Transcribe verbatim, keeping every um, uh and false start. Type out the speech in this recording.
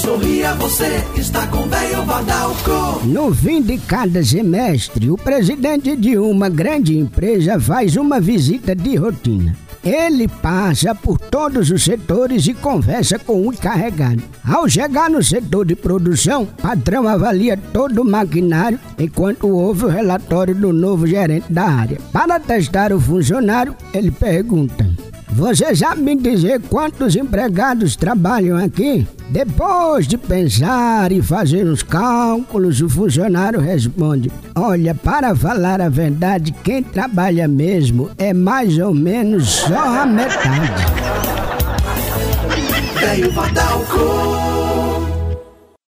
sorria, você está com Véio Vadalco. No fim de cada semestre, o presidente de uma grande empresa faz uma visita de rotina. Ele passa por todos os setores e conversa com o encarregado. Ao chegar no setor de produção, o patrão avalia todo o maquinário enquanto ouve o relatório do novo gerente da área. Para testar o funcionário, ele pergunta: "Você sabe me dizer quantos empregados trabalham aqui?" Depois de pensar e fazer os cálculos, o funcionário responde: "Olha, para falar a verdade, quem trabalha mesmo é mais ou menos só a metade." Véio Vadalco.